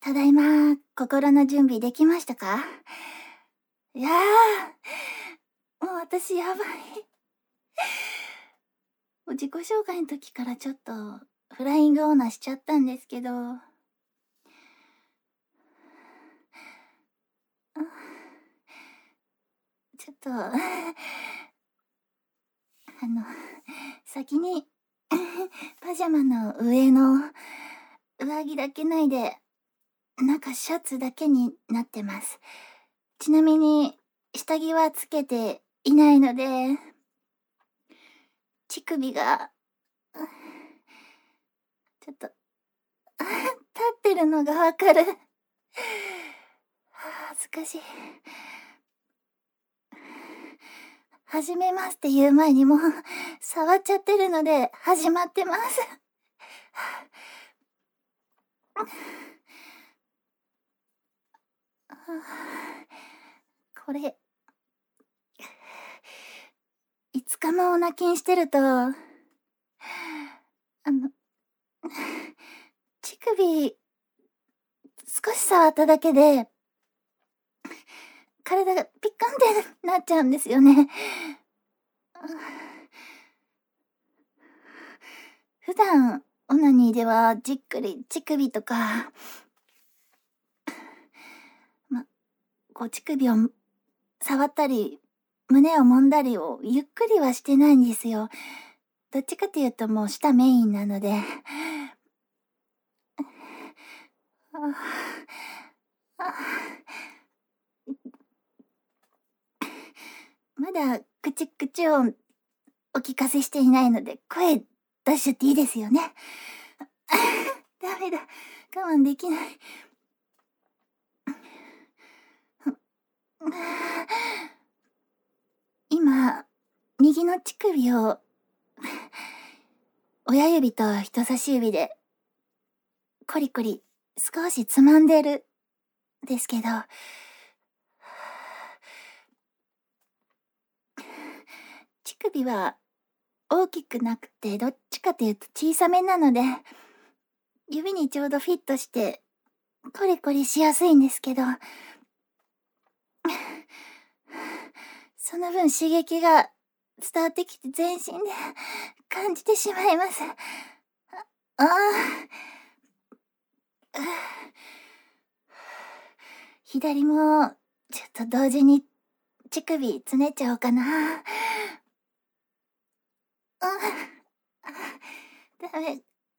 ただいま、心の準備できましたか？いやもう私やばい。自己紹介の時からちょっとフライングオーナーしちゃったんですけど、ちょっと、先にパジャマの上の上着だけ脱いで、中シャツだけになってます。ちなみに、下着はつけていないので、乳首が、ちょっと、立ってるのがわかる。恥ずかしい。始めますって言う前にもう、触っちゃってるので、始まってます。これ、5日もお泣きにしてると、乳首、少し触っただけで、体がピッカンってなっちゃうんですよね。普段、オナニーではじっくり乳首とか、乳首を触ったり、胸を揉んだりをゆっくりはしてないんですよ。どっちかというともう舌メインなので。まだ口をお聞かせしていないので、声出しちゃっていいですよね。ダメだ。我慢できない。今、右の乳首を、親指と人差し指で、コリコリ少しつまんでる、ですけど、乳首は大きくなくて、どっちかというと小さめなので、指にちょうどフィットして、コリコリしやすいんですけど、その分刺激が伝わってきて全身で感じてしまいます。左も、ちょっと同時に乳首つねっちゃおうかな。ダメ。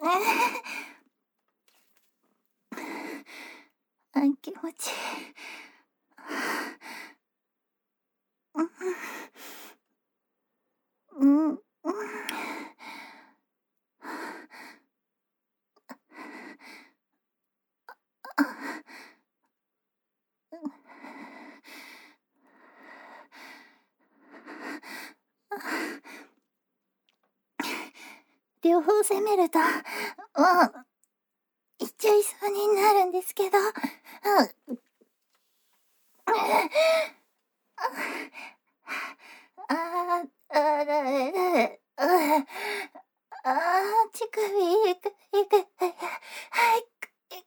気持ちいい。両方攻めると、いっちゃいそうになるんですけど、乳首、いく、はい、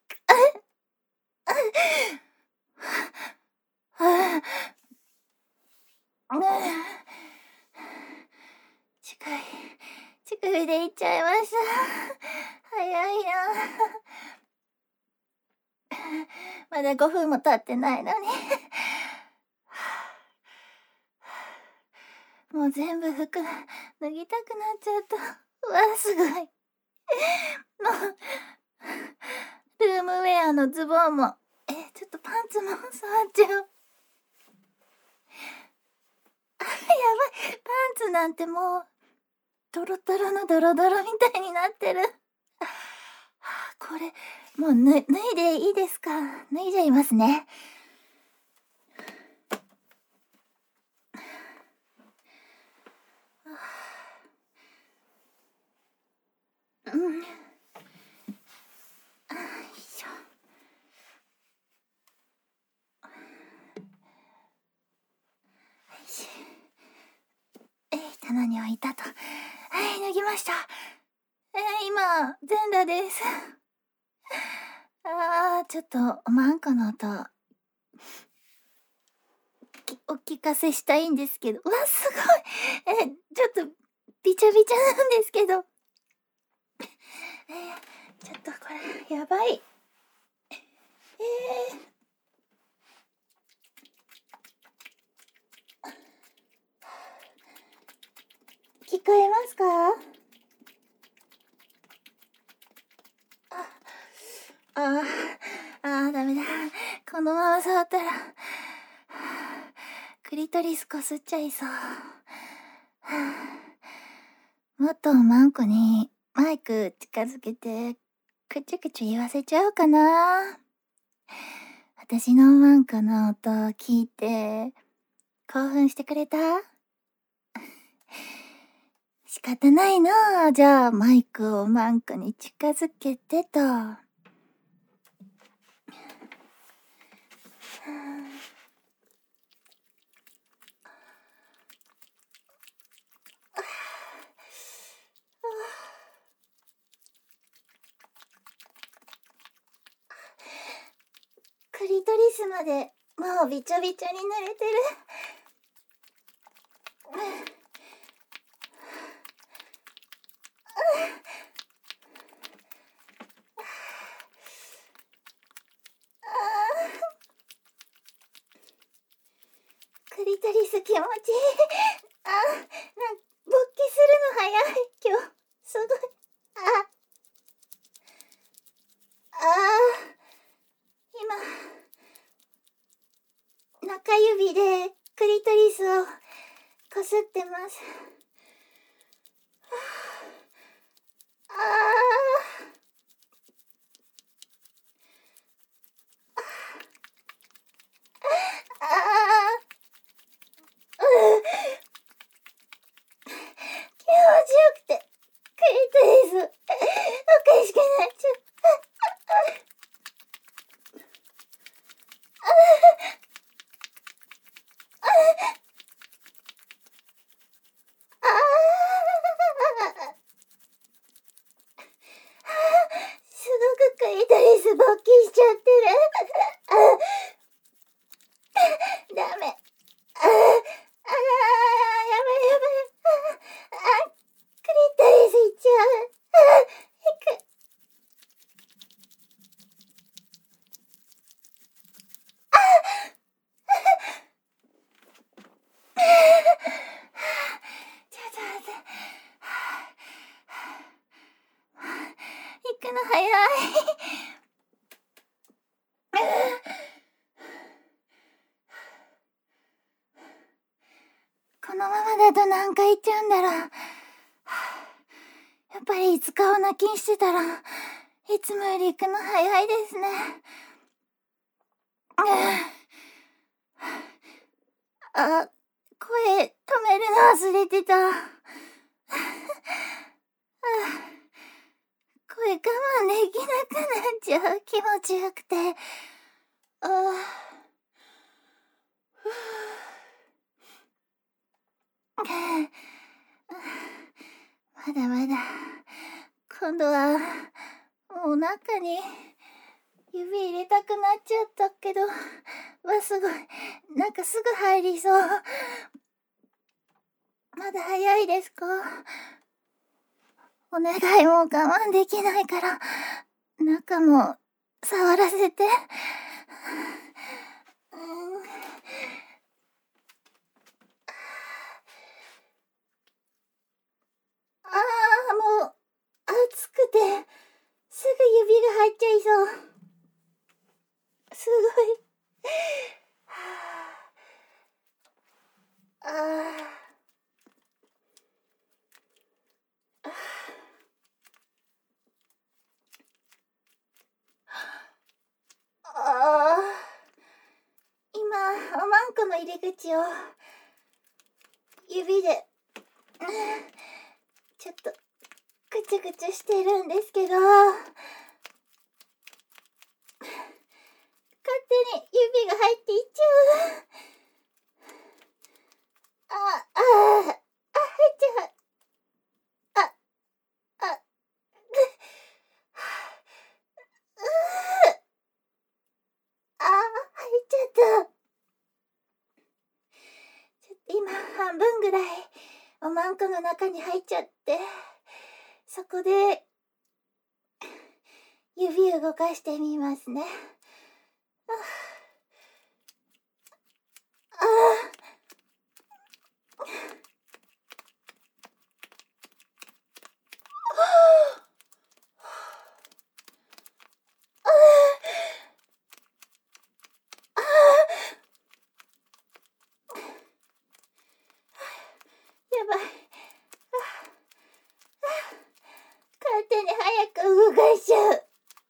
乳首でいっちゃいました。早いな。まだ5分も経ってないのに。もう全部服脱ぎたくなっちゃった。うわ、すごい。もう、ルームウェアのズボンも、ちょっとパンツも触っちゃう。やばい。パンツなんてもう、ドロドロのドロドロみたいになってる。これ、もう脱いでいいですか？脱いじゃいますね。よいしょ。棚に置いたと。はい、脱ぎました。今、全裸です。 ちょっとおまんこの音お聞かせしたいんですけど、うわ、すごい。ちょっとびちゃびちゃなんですけど。ちょっとこれやばい。聞こえますか？ダメだ。このまま触ったら、クリトリスこすっちゃいそう。もっとマンコにマイク近づけて、くちゅくちゅ言わせちゃおうかな。私のマンコの音を聞いて、興奮してくれた？仕方ないな。じゃあマイクをマンコに近づけてと。クリトリスまでもうびちょびちょに濡れてる。クリトリス気持ちいい。勃起するの早い今日。すごい。今中指でクリトリスをこすってます。気持ちよくてクリトリスおかしくなっちゃう。すごくクリトリス勃起しちゃってる。ダメ。やばいやばい。クリトリスいっちゃう。ちょっと待って。行くの早い。このままだと何回行っちゃうんだろう。やっぱりいつかを泣きにしてたら、いつもより行くの早いですね。声止めるの忘れてた。声我慢できなくなっちゃう。気持ちよくて。まだまだ。今度は、もう中に指入れたくなっちゃったけど、すごい。なんかすぐ入りそう。まだ早いですか？お願い、もう我慢できないから、中も触らせて。もう、熱くて、すぐ指が入っちゃいそう。すごい。今、おまんこの入り口を、指で、ちょっと、ぐちゅぐちゅしてるんですけど、勝手に指が入っていっちゃう。入っちゃう。 半分ぐらいおまんこの中に入っちゃって、そこで指動かしてみますね。あやばい。勝手に早く動かしちゃう。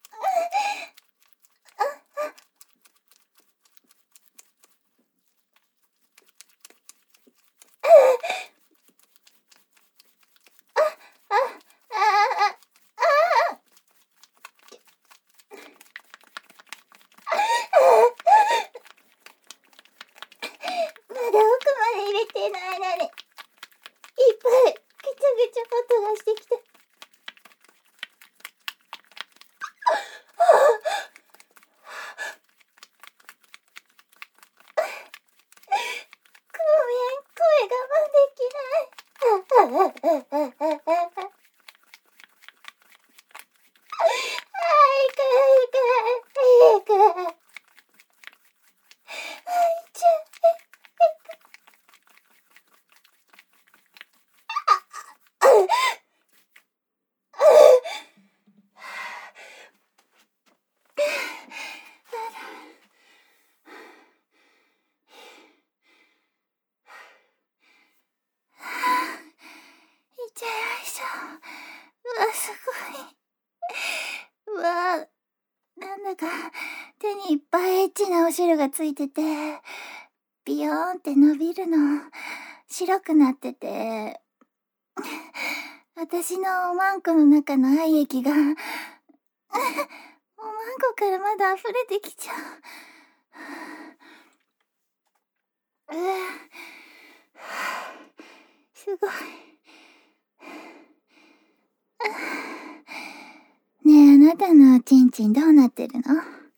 まだ奥まで入れてないのに、いっぱいぐちゃぐちゃ音がしてきた。ごめん、声我慢できない。早く。はいちゃいちゃいました。うわ、すごい。うわ、なんだか手にいっぱいエッチなお汁がついてて、ビヨーンって伸びるの、白くなってて、私のおまんこの中の愛液が、おまんこからまだ溢れてきちゃう。すごい。ねえ、あなたのおちんちんどうなってるの？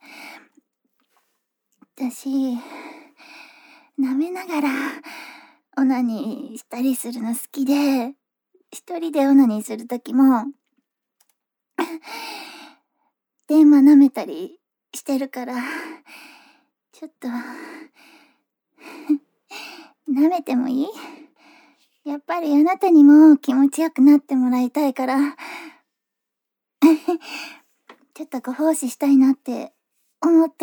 私、舐めながらオナニーしたりするの好きで、一人でオナニーするときも、電話舐めたりしてるから、ちょっと、舐めてもいい？やっぱりあなたにも気持ちよくなってもらいたいから、ちょっとご奉仕したいなって思って。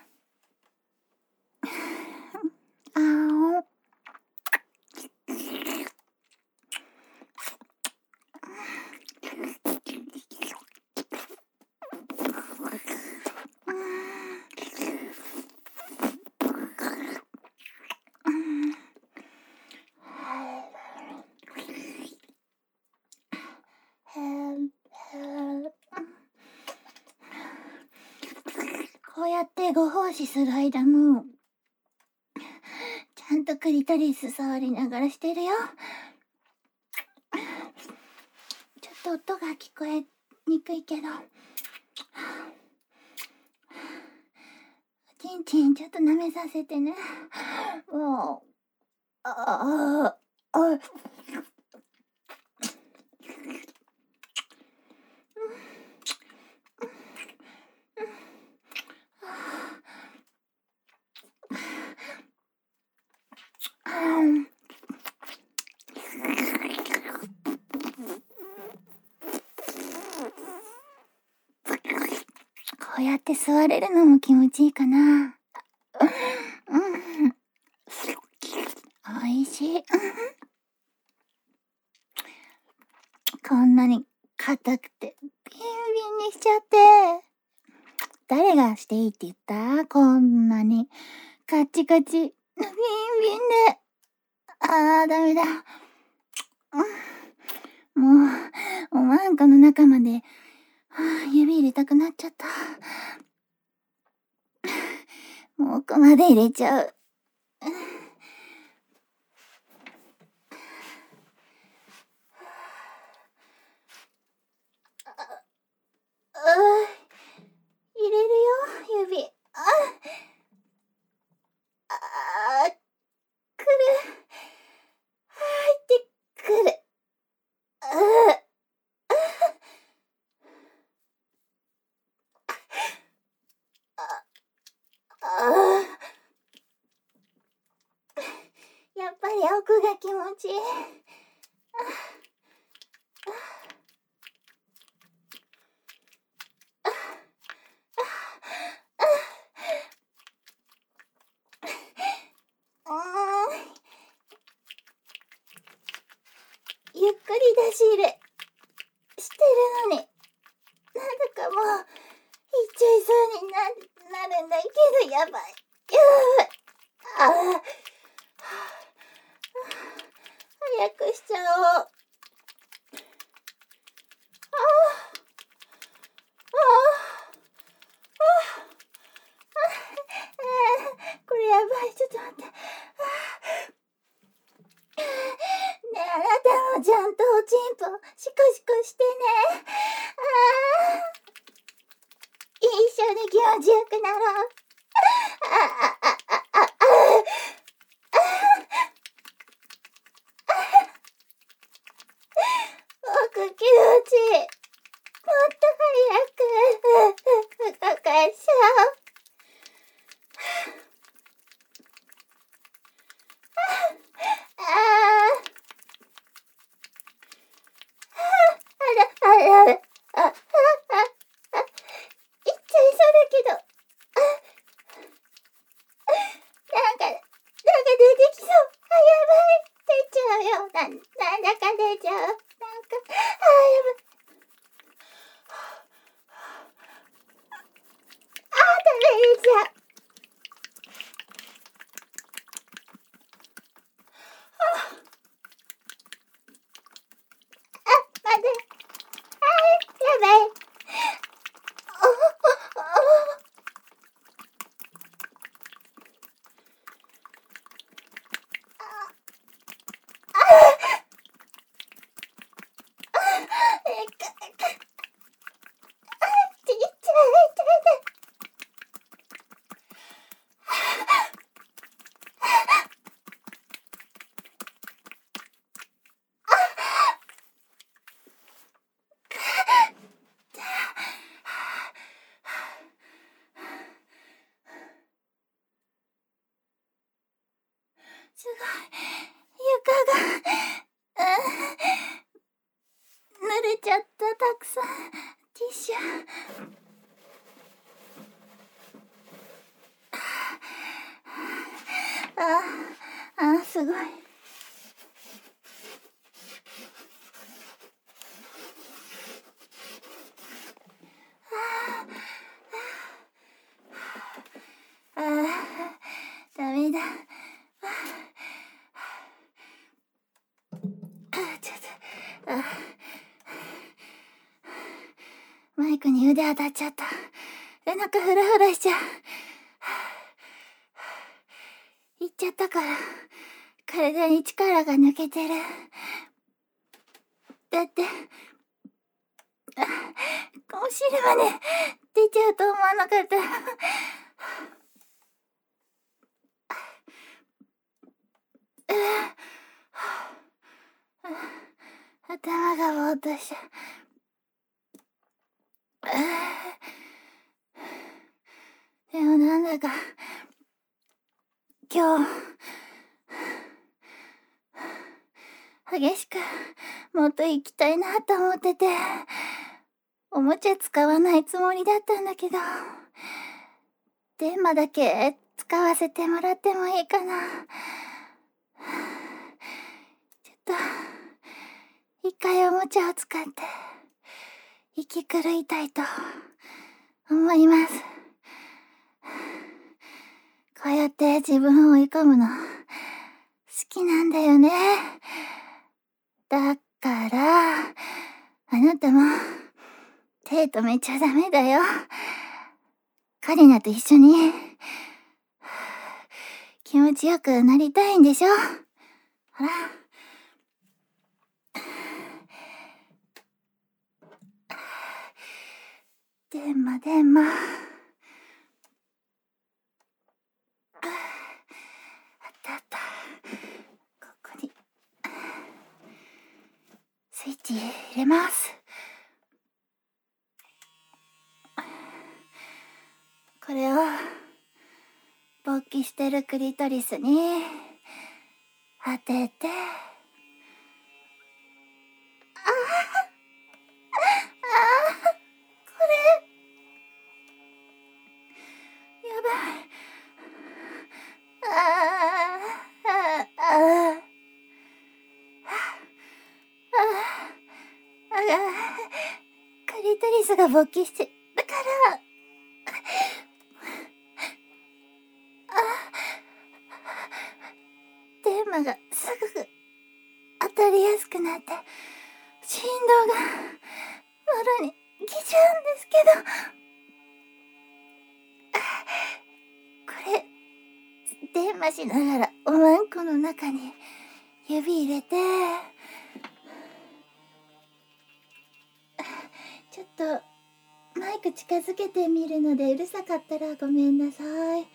あーこうやってご奉仕する間も、ちゃんとクリトリス触りながらしてるよ。ちょっと音が聞こえにくいけど、ちんちんちょっと舐めさせてね。もう、ああ、あ、こうやって座れるのも気持ちいいかな。おいしい。こんなに硬くてビンビンにしちゃって。誰がしていいって言った？こんなにカッチカチ、ビンビンで。ダメだ。もう、おまんこの中まで、指入れたくなっちゃった。もう奥まで入れちゃう。入れるよ、指。来る。 奥が気持ちいい。ゆっくり出し入れしてるのに、なんだかもう行っちゃいそうになるんだけど、やばい。やばい。早くしちゃおう。これやばい。ちょっと待って。ねえ、あなたもちゃんとおちんぽシコシコしてね。一緒に気持ちよくなろう。奥気持ちいい。もっと早く動かしちゃおう。すごい。床が、濡れちゃった。たくさん。ティッシュ。すごい。ダメだ。ちょっと、マイクに腕当たっちゃった。なんかフラフラしちゃう。行っちゃったから、体に力が抜けてる。だって、お汁まで出ちゃうと思わなかった。頭がぼーっとしちゃう。でもなんだか、今日、激しくもっと行きたいなと思ってて、おもちゃ使わないつもりだったんだけど、電話だけ使わせてもらってもいいかな。ちょっと、一回おもちゃを使って、息狂いたいと思います。こうやって自分を追い込むの、好きなんだよね。だから、あなたも、手止めちゃダメだよ。カリナと一緒に、気持ちよくなりたいんでしょ？ほら。でも。あった。ここに、スイッチ入れます。これを、勃起してるクリトリスに、 当てて、これやばい。クリトリスが勃起してるから、テーマがすぐ当たりやすくなって、振動が窓に来ちゃうんですけど、これ、電話しながらおまんこの中に指入れて、ちょっとマイク近づけてみるのでうるさかったらごめんなさい。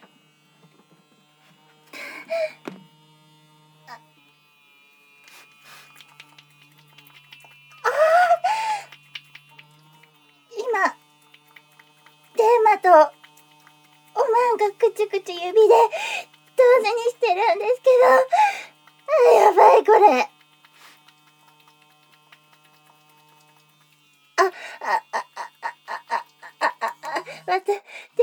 今、テーマとおまんがくちゅくちゅ指で同時にしてるんですけど、やばいこれ。待って、も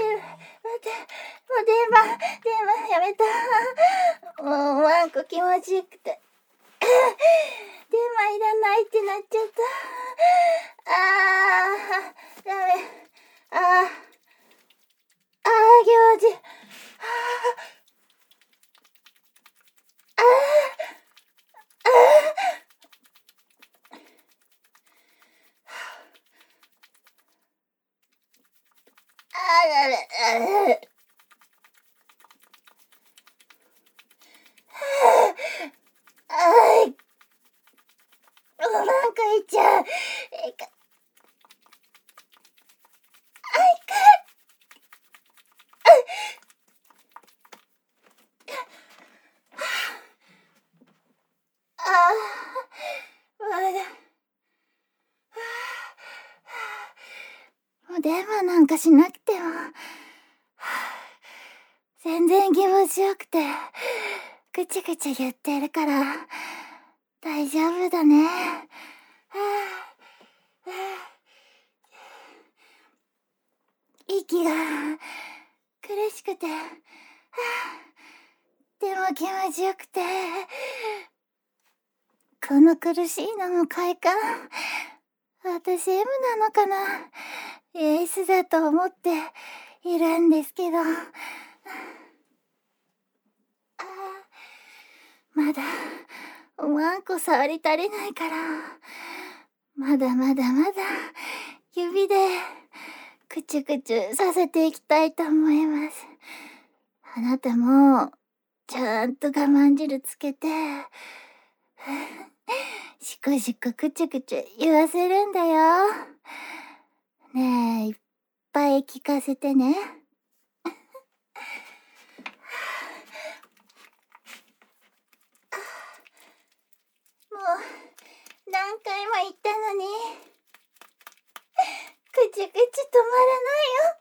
う電話やめた。もうワンコ気持ちよくて。電話いらないってなっちゃった。ダメ。行事。ダメ。なんか言っちゃう。もう電話なんかしなくても、全然気持ちよくて、ぐちぐち言ってるから、大丈夫だね。息が苦しくて、でも気持ちよくて、この苦しいのも快感。私 M なのかな？ S だと思っているんですけど、まだおまんこ触り足りないから、まだ指でくちゅくちゅさせていきたいと思います。あなたもちゃんと我慢汁つけて、しこしこくちゅくちゅ言わせるんだよ。ねえ、いっぱい聞かせてね。もう何回も言ったのに、くちゅくちゅ止まらないよ。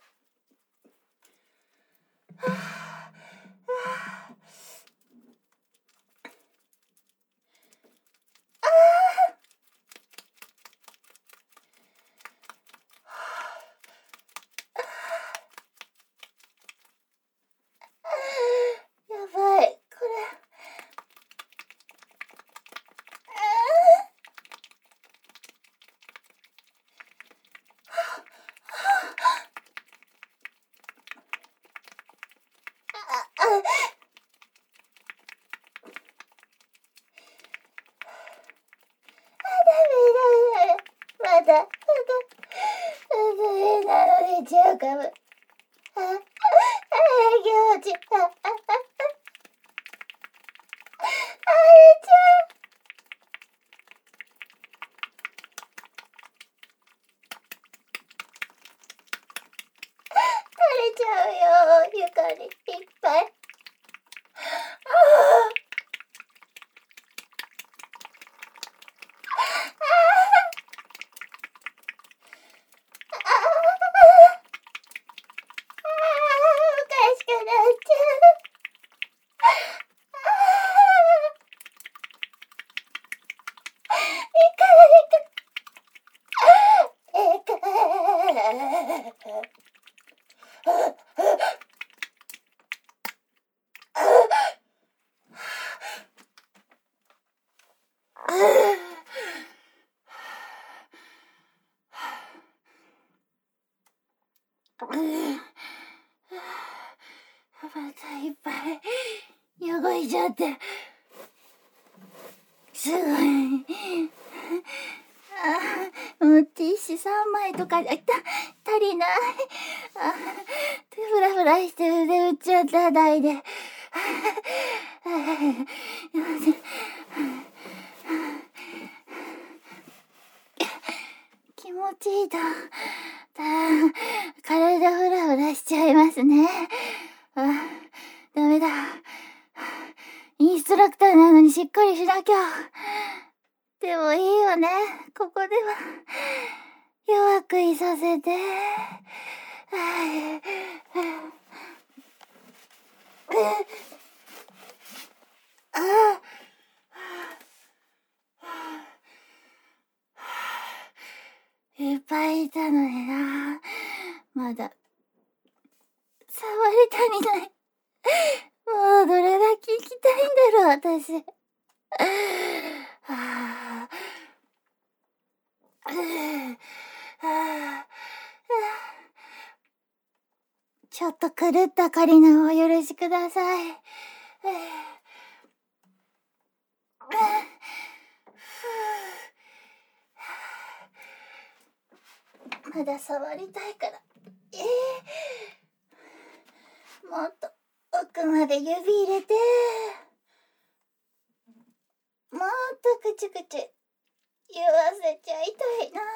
やばい、これ。まだ上なのに違うかも。行事。垂れちゃうよ、床にいっぱい。おかしくなっちゃう。 またいっぱい汚れちゃって、すごい。もうティッシュ3枚とか足りない。フラフラして腕打っちゃった台で。気持ちいいと、体フラフラしちゃいますね。ダメだ。インストラクターなのにしっかりしなきゃ。でもいいよね。ここでは弱くいさせて。いっぱいいたのにな。まだ触り足りない。もうどれだけ行きたいんだろう、私。ちょっと狂ったカリナをお許しください。まだ触りたいから。もっと奥まで指入れて。もっとくちゅくちゅ言わせちゃいたいな。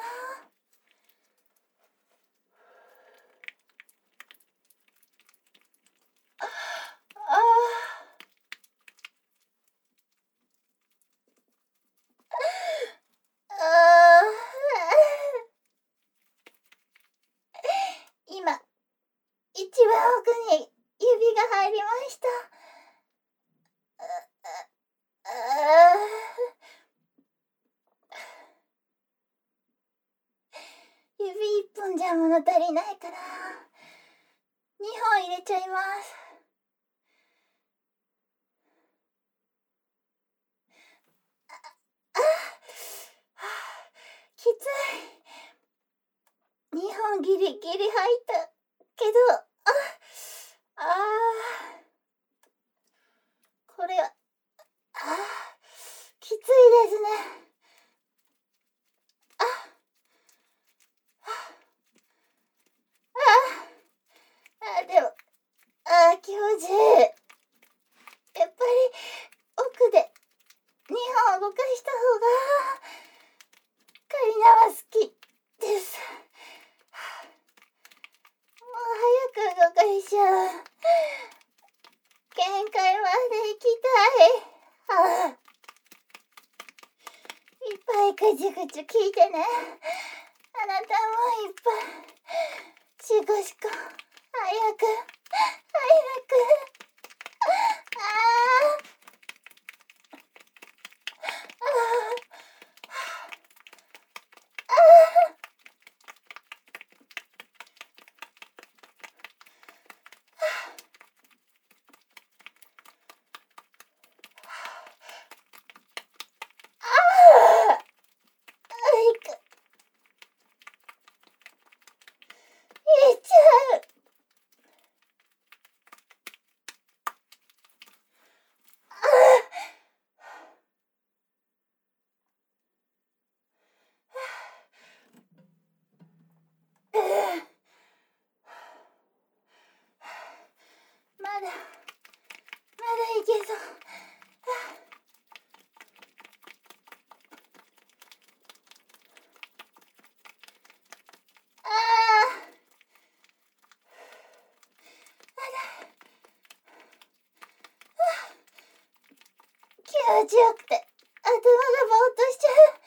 今、一番奥に指が入りました。指一本じゃ物足りないから、2本入れちゃいます。きつい。2本ギリギリ入ったけど、これは、きついですね。でも、気持ちいい。やっぱり、奥で2本動かした方が、カリナは好きです。もう早く動かしちゃう。限界まで行きたい。いっぱいぐちゅぐちゅ聞いてね。あなたもいっぱい。シコシコ。早く。早く。いっちゃう。まだいけそう。気持ちよくて頭がぼーっとしちゃう。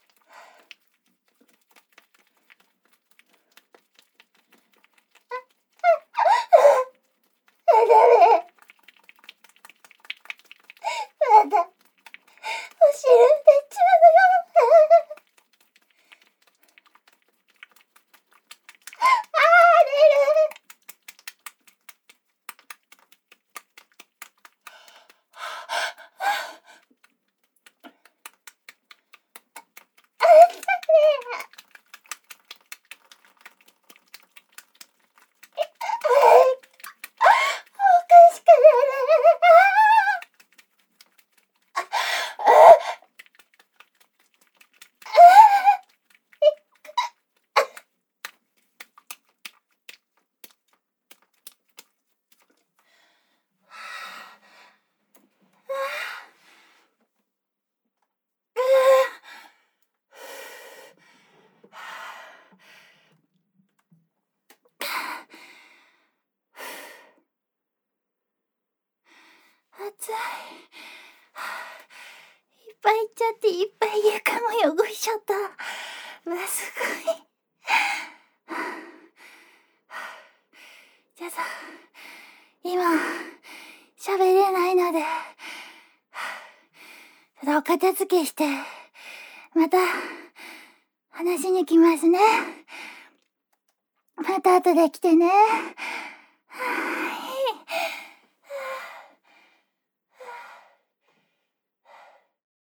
ダメ。まだお汁出ちゃうのよ。出る。 いっぱい行っちゃっていっぱい床も汚しちゃった。うわ、すごい。じゃあさ、今、喋れないので、ちょっとお片付けして、また、話しに来ますね。また後で来てね。